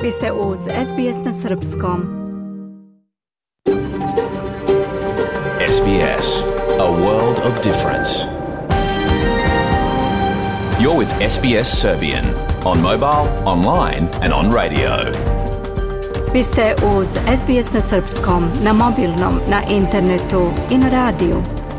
Vi ste uz SBS na srpskom. SBS, a world of difference. You're with SBS Serbian on mobile, online and on radio. Vi ste uz SBS na srpskom, na mobilnom, na internetu i na radiju.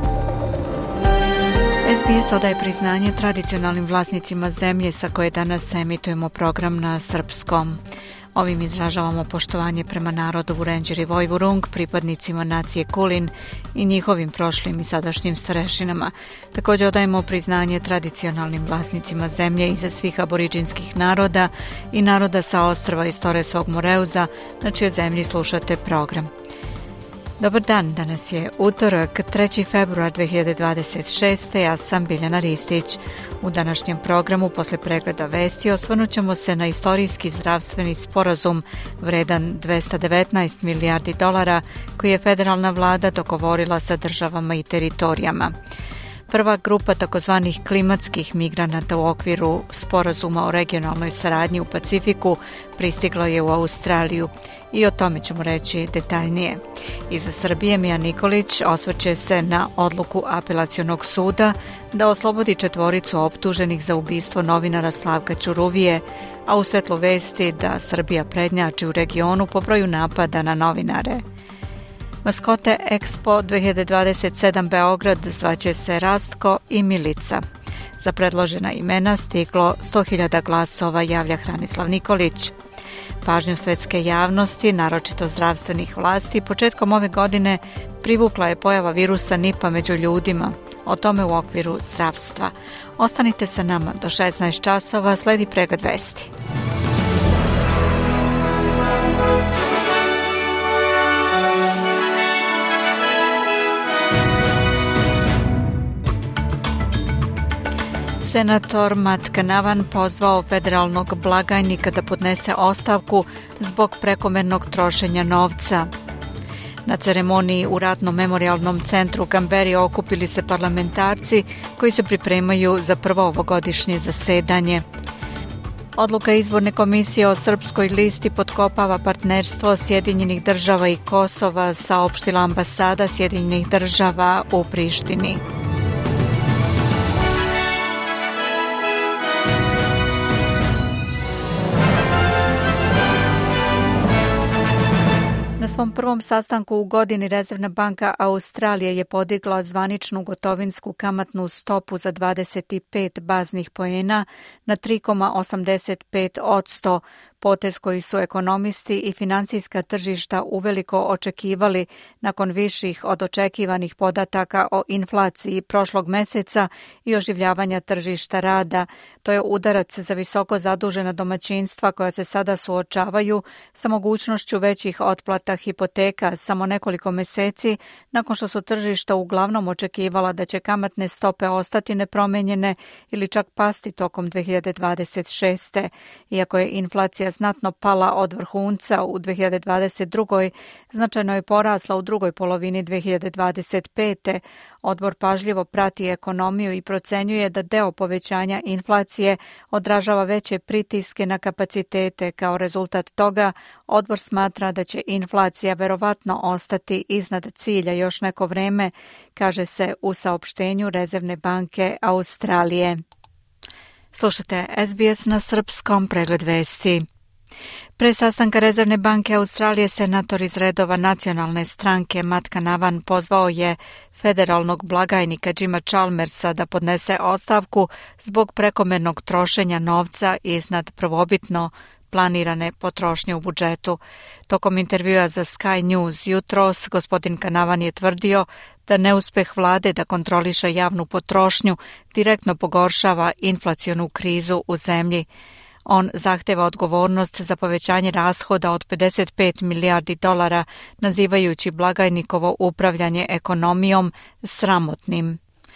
SBS odaje priznanje tradicionalnim vlasnicima zemlje sa koje danas emitujemo program na srpskom. Ovim izražavamo poštovanje prema narodu Vurenđeri Vojvurung, pripadnicima nacije Kulin i njihovim prošlim i sadašnjim starešinama. Također odajemo priznanje tradicionalnim vlasnicima zemlje iza svih aboriđinskih naroda i naroda sa ostrva iz Toresovog Moreuza, na čijoj zemlji slušate program. Dobar dan, danas je utorak, 3. februar 2026. Ja sam Biljana Ristić. U današnjem programu, posle pregleda vesti, osvrnut ćemo se na istorijski zdravstveni sporazum vredan $219 milijardi koji je federalna vlada dogovorila sa državama i teritorijama. Prva grupa takozvanih klimatskih migranata u okviru sporazuma o regionalnoj saradnji u Pacifiku pristigla je u Australiju i o tome ćemo reći detaljnije. Iz Srbije Mija Nikolić osvrće se na odluku apelacionog suda da oslobodi 4 optuženih za ubistvo novinara Slavka Ćuruvije, a u svetlu vesti da Srbija prednjači u regionu po broju napada na novinare. Maskote Expo 2027 Beograd zvaće se Rastko i Milica. Za predložena imena stiglo 100.000 glasova, javlja Hranislav Nikolić. Pažnju svetske javnosti, naročito zdravstvenih vlasti, početkom ove godine privukla je pojava virusa Nipa među ljudima. O tome u okviru zdravstva. Ostanite sa nama do 16 časova, sledi pregled vesti. Senator Matt Canavan pozvao federalnog blagajnika da podnese ostavku zbog prekomernog trošenja novca. Na ceremoniji u Ratno-memorijalnom centru u Kamberi okupili se parlamentarci koji se pripremaju za prvo ovogodišnje zasedanje. Odluka izborne komisije o srpskoj listi potkopava partnerstvo Sjedinjenih država i Kosova, saopštila ambasada Sjedinjenih država u Prištini. Na svom prvom sastanku u godini Rezervna banka Australije je podigla zvaničnu gotovinsku kamatnu stopu za 25 baznih poena na 3,85%, potez koji su ekonomisti i finansijska tržišta uveliko očekivali nakon viših od očekivanih podataka o inflaciji prošlog meseca i oživljavanja tržišta rada. To je udarac za visoko zadužena domaćinstva koja se sada suočavaju sa mogućnošću većih otplata hipoteka samo nekoliko meseci nakon što su tržišta uglavnom očekivala da će kamatne stope ostati nepromenjene ili čak pasti tokom 2026. Iako je inflacija znatno pala od vrhunca u 2022. značajno je porasla u drugoj polovini 2025. Odbor pažljivo prati ekonomiju i procenjuje da deo povećanja inflacije odražava veće pritiske na kapacitete. Kao rezultat toga, odbor smatra da će inflacija verovatno ostati iznad cilja još neko vreme, kaže se u saopštenju Rezervne banke Australije. Slušate SBS na srpskom, pregled vesti. Pre sastanka Rezervne banke Australije senator iz redova nacionalne stranke Matt Canavan pozvao je federalnog blagajnika Jima Chalmersa da podnese ostavku zbog prekomernog trošenja novca iznad prvobitno planirane potrošnje u budžetu. Tokom intervjua za Sky News jutros, gospodin Canavan je tvrdio da neuspeh vlade da kontroliše javnu potrošnju direktno pogoršava inflacionu krizu u zemlji. On zahteva odgovornost za povećanje rashoda od $55 milijardi, nazivajući blagajnikovo upravljanje ekonomijom sramotnim.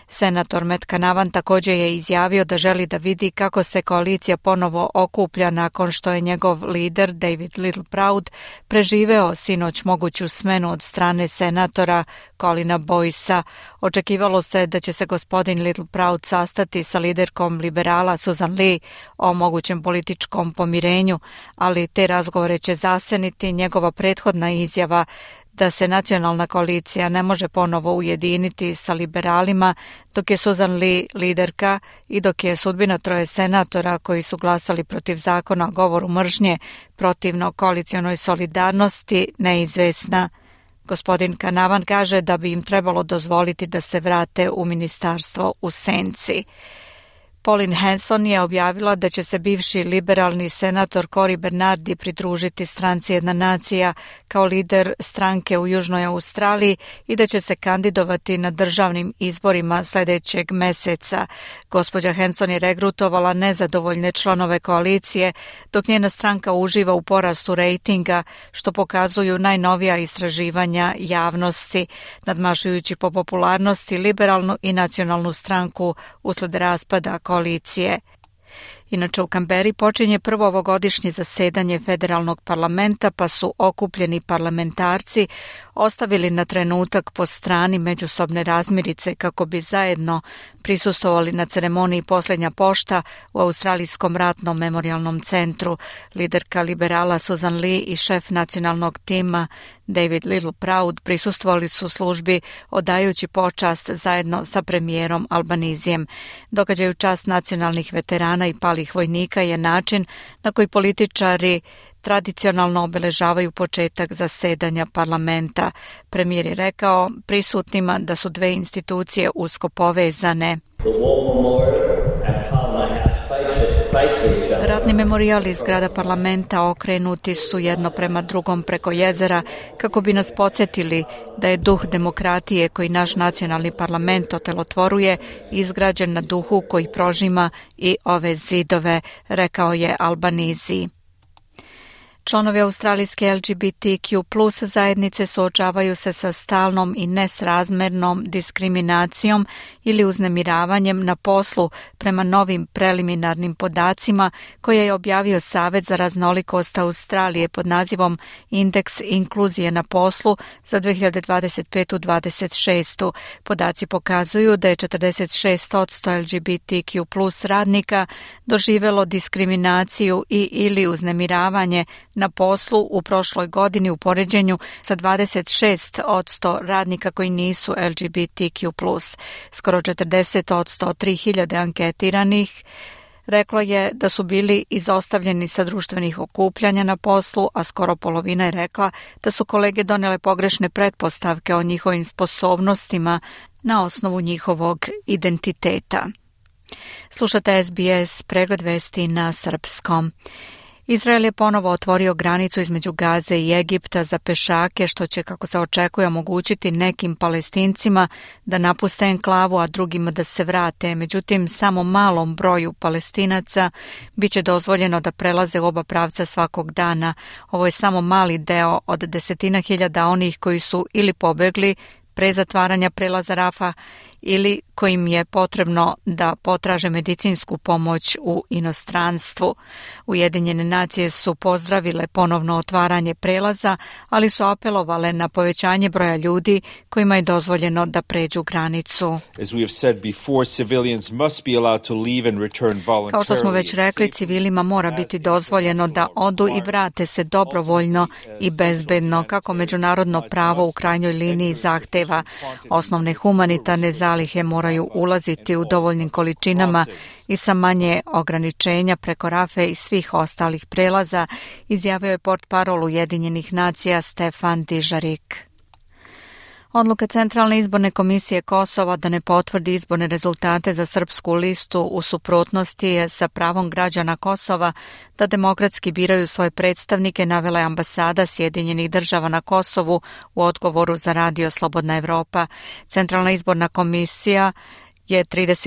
Senator Matt Canavan također je izjavio da želi da vidi kako se koalicija ponovo okuplja nakon što je njegov lider David Littleproud preživeo sinoć moguću smenu od strane senatora Colina Boycea. Očekivalo se da će se gospodin Littleproud sastati sa liderkom liberala Susan Lee o mogućem političkom pomirenju, ali te razgovore će zaseniti njegova prethodna izjava da se nacionalna koalicija ne može ponovo ujediniti sa liberalima dok je Susan Lee liderka i dok je sudbina 3 senatora koji su glasali protiv zakona o govoru mržnje protivno koalicionoj solidarnosti neizvesna. Gospodin Canavan kaže da bi im trebalo dozvoliti da se vrate u ministarstvo u senci. Pauline Hanson je objavila da će se bivši liberalni senator Cory Bernardi pridružiti stranci Jedna nacija kao lider stranke u Južnoj Australiji i da će se kandidovati na državnim izborima sljedećeg meseca. Gospođa Hanson je regrutovala nezadovoljne članove koalicije, dok njena stranka uživa u porastu rejtinga, što pokazuju najnovija istraživanja javnosti, nadmašujući po popularnosti liberalnu i nacionalnu stranku usled raspada koalicije. Inače, u Kamberi počinje prvo ovogodišnje zasedanje federalnog parlamenta, pa su okupljeni parlamentarci ostavili na trenutak po strani međusobne razmirice kako bi zajedno prisustvovali na ceremoniji Posljednja pošta u Australijskom ratnom memorijalnom centru. Liderka liberala Susan Lee i šef nacionalnog tima David Littleproud prisustvovali su službi odajući počast zajedno sa premijerom Albanizijem. Događaj u čast nacionalnih veterana i palih vojnika je način na koji političari tradicionalno obeležavaju početak zasedanja parlamenta. Premijer je rekao prisutnima da su 2 institucije usko povezane. Ratni memorijali iz zgrada parlamenta okrenuti su jedno prema drugom preko jezera kako bi nas podsjetili da je duh demokratije koji naš nacionalni parlament otelotvoruje izgrađen na duhu koji prožima i ove zidove, rekao je Albanizi. Članovi australijske LGBTQ+ zajednice suočavaju se sa stalnom i nesrazmernom diskriminacijom ili uznemiravanjem na poslu prema novim preliminarnim podacima koje je objavio Savet za raznolikost Australije pod nazivom Indeks inkluzije na poslu za 2025-26. Podaci pokazuju da je 46% LGBTQ+ radnika doživjelo diskriminaciju i ili uznemiravanje na poslu u prošloj godini u poređenju sa 26% radnika koji nisu LGBTQ+. Skoro 40% od 3000 anketiranih reklo je da su bili izostavljeni sa društvenih okupljanja na poslu, a skoro polovina je rekla da su kolege donele pogrešne pretpostavke o njihovim sposobnostima na osnovu njihovog identiteta. Slušate SBS, pregled vesti na srpskom. Izrael je ponovo otvorio granicu između Gaze i Egipta za pešake, što će, kako se očekuje, omogućiti nekim Palestincima da napuste enklavu, a drugima da se vrate. Međutim, samo malom broju Palestinaca biće dozvoljeno da prelaze u oba pravca svakog dana. Ovo je samo mali deo od 10.000 onih koji su ili pobegli pre zatvaranja prelaza Rafa ili kojim je potrebno da potraže medicinsku pomoć u inostranstvu. Ujedinjene nacije su pozdravile ponovno otvaranje prelaza, ali su apelovale na povećanje broja ljudi kojima je dozvoljeno da pređu granicu. Kao što smo već rekli, civilima mora biti dozvoljeno da odu i vrate se dobrovoljno i bezbedno, kako međunarodno pravo u krajnjoj liniji zahteva. Osnovne humanitarne zalihe moraju ulaziti u dovoljnim količinama i sa manje ograničenja preko Rafe i svih ostalih prelaza, izjavio je portparol Ujedinjenih nacija Stefan Dižarik. Odluka Centralne izborne komisije Kosova da ne potvrdi izborne rezultate za srpsku listu u suprotnosti je sa pravom građana Kosova da demokratski biraju svoje predstavnike, navela je ambasada Sjedinjenih država na Kosovu u odgovoru za radio Slobodna Evropa. Centralna izborna komisija je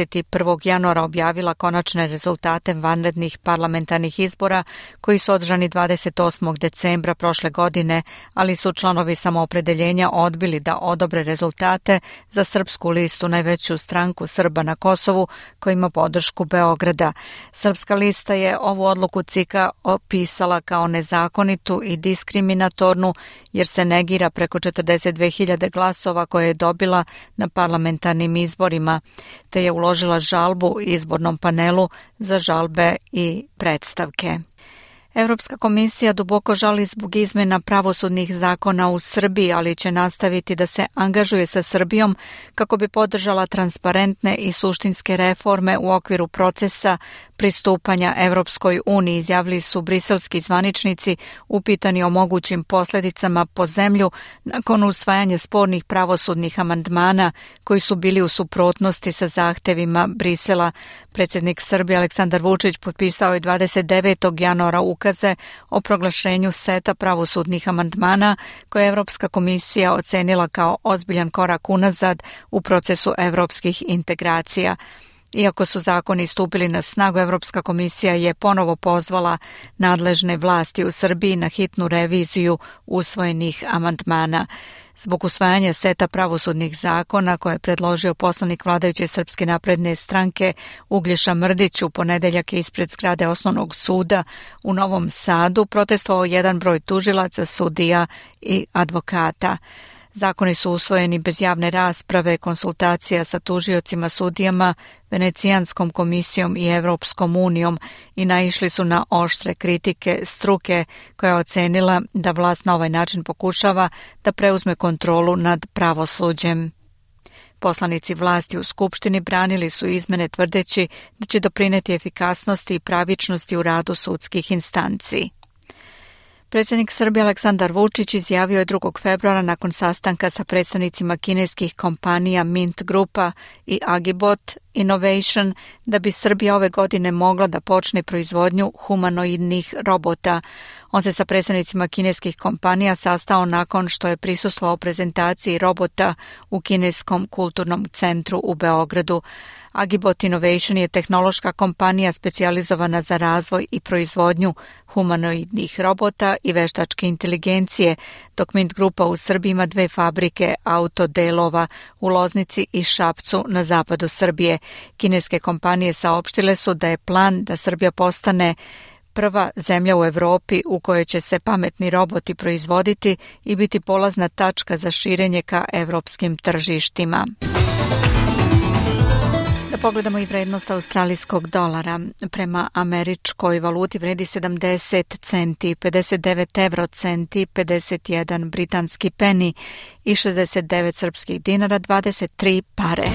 31. januara objavila konačne rezultate vanrednih parlamentarnih izbora koji su održani 28. decembra prošle godine, ali su članovi Samoopredeljenja odbili da odobre rezultate za Srpsku listu, najveću stranku Srba na Kosovu koja ima podršku Beograda. Srpska lista je ovu odluku CIK-a opisala kao nezakonitu i diskriminatornu jer se negira preko 42.000 glasova koje je dobila na parlamentarnim izborima, te je uložila žalbu izbornom panelu za žalbe i predstavke. Europska komisija duboko žali zbog izmjena pravosudnih zakona u Srbiji, ali će nastaviti da se angažuje sa Srbijom kako bi podržala transparentne i suštinske reforme u okviru procesa pristupanja Europskoj uniji, izjavili su briselski zvaničnici upitani o mogućim posljedicama po zemlju nakon usvajanja spornih pravosudnih amandmana koji su bili u suprotnosti sa zahtevima Brisela. Predsjednik Srbije Aleksandar Vučić potpisao je 29. januara ukaze o proglašenju seta pravosudnih amandmana koje je Europska komisija ocenila kao ozbiljan korak unazad u procesu europskih integracija. Iako su zakoni stupili na snagu, Europska komisija je ponovo pozvala nadležne vlasti u Srbiji na hitnu reviziju usvojenih amandmana. Zbog usvajanja seta pravosudnih zakona koje je predložio poslanik vladajuće Srpske napredne stranke Uglješa Mrdić u ponedeljak ispred zgrade Osnovnog suda u Novom Sadu protestovao jedan broj tužilaca, sudija i advokata. Zakoni su usvojeni bez javne rasprave, konsultacija sa tužiocima, sudijama, Venecijanskom komisijom i Europskom unijom i naišli su na oštre kritike struke koja je ocenila da vlast na ovaj način pokušava da preuzme kontrolu nad pravosuđem. Poslanici vlasti u Skupštini branili su izmene tvrdeći da će doprineti efikasnosti i pravičnosti u radu sudskih instanci. Predsjednik Srbije Aleksandar Vučić izjavio je 2. februara nakon sastanka sa predstavnicima kineskih kompanija Mint Grupa i Agibot Innovation da bi Srbija ove godine mogla da počne proizvodnju humanoidnih robota. On se sa predstavnicima kineskih kompanija sastao nakon što je prisustvovao prezentaciji robota u Kineskom kulturnom centru u Beogradu. Agibot Innovation je tehnološka kompanija specijalizovana za razvoj i proizvodnju humanoidnih robota i veštačke inteligencije, dok Mint Grupa u Srbiji ima 2 fabrike autodelova u Loznici i Šapcu na zapadu Srbije. Kineske kompanije saopštile su da je plan da Srbija postane prva zemlja u Evropi u kojoj će se pametni roboti proizvoditi i biti polazna tačka za širenje ka evropskim tržištima. Da pogledamo i vrednost australijskog dolara. Prema američkoj valuti vredi 70 centi, 59 eurocenti, 51 britanski peni i 69 srpskih dinara, 23 pare.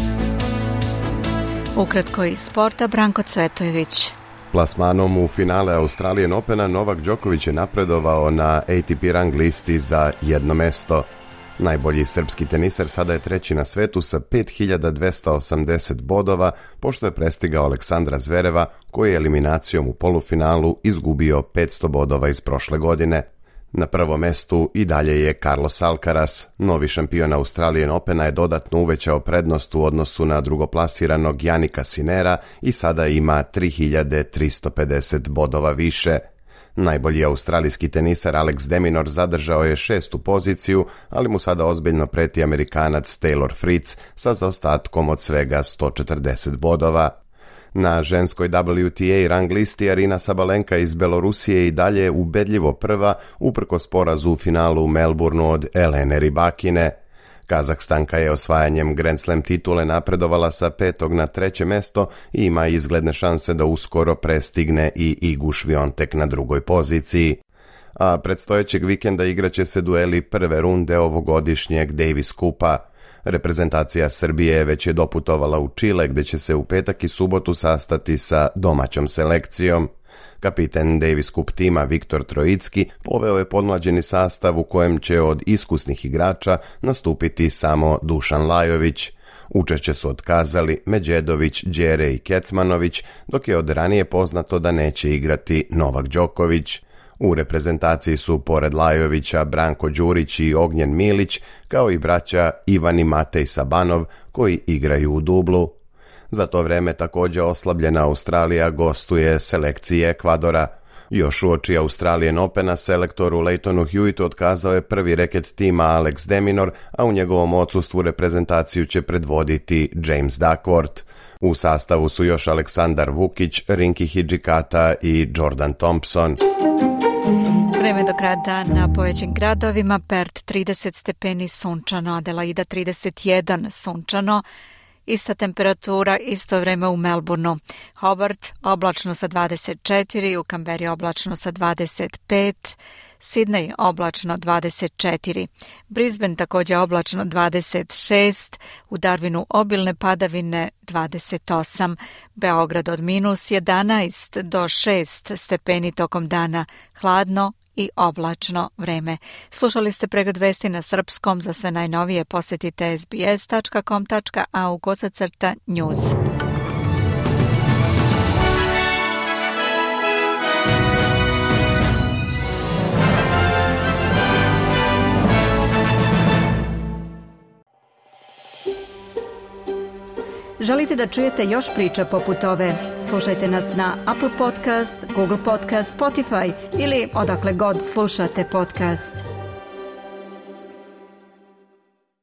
Ukratko iz sporta, Branko Cvetojević. Plasmanom u finale Australian Opena Novak Đoković je napredovao na ATP rang listi za jedno mesto. Najbolji srpski teniser sada je treći na svetu sa 5280 bodova, pošto je prestigao Aleksandra Zvereva, koji je eliminacijom u polufinalu izgubio 500 bodova iz prošle godine. Na prvom mestu i dalje je Carlos Alcaraz. Novi šampion Australian Opena je dodatno uvećao prednost u odnosu na drugoplasiranog Jannika Sinnera i sada ima 3350 bodova više. Najbolji australijski tenisar Alex de Minaur zadržao je 6. poziciju, ali mu sada ozbiljno preti Amerikanac Taylor Fritz sa zaostatkom od svega 140 bodova. Na ženskoj WTA rang listi Arina Sabalenka iz Belorusije i dalje ubedljivo prva uprkos porazu u finalu u Melbourneu od Elene Rybakine. Kazahstanka je osvajanjem Grand Slam titule napredovala sa 5. na 3. mesto i ima izgledne šanse da uskoro prestigne i Igu Šviontek na 2. poziciji. A predstojećeg vikenda igraće se dueli prve runde ovogodišnjeg Davis Kupa. Reprezentacija Srbije već je doputovala u Čile gdje će se u petak i subotu sastati sa domaćom selekcijom. Kapiten Davis Cup tima Viktor Trojicki poveo je podmlađeni sastav u kojem će od iskusnih igrača nastupiti samo Dušan Lajović. Učešće su otkazali Međedović, Đere i Kecmanović, dok je od ranije poznato da neće igrati Novak Đoković. U reprezentaciji su pored Lajovića Branko Đurić i Ognjen Milić, kao i braća Ivan i Matej Sabanov koji igraju u dublu. Za to vreme također oslabljena Australija gostuje selekciji Ekvadora. Još uoči Australian Opena selektoru Leightonu Hewittu otkazao je prvi reket tima Alex de Minaur, a u njegovom odsustvu reprezentaciju će predvoditi James Duckworth. U sastavu su još Aleksandar Vukić, Rinky Hidžikata i Jordan Thompson. Vreme do kraja dana po većim gradovima: Perth 30 stepeni sunčano, Adelaida 31 sunčano, ista temperatura, isto vreme u Melbourneu. Hobart oblačno sa 24, u Canberri oblačno sa 25, Sydney oblačno 24, Brisbane također oblačno 26, u Darwinu obilne padavine 28, Beograd od -11 do 6 stepeni tokom dana, hladno i oblačno vreme. Slušali ste pregled vesti na srpskom. Za sve najnovije posjetite sbs.com.au/news. Želite da čujete još priča poput ove? Slušajte nas na Apple Podcast, Google Podcast, Spotify ili odakle god slušate podcast.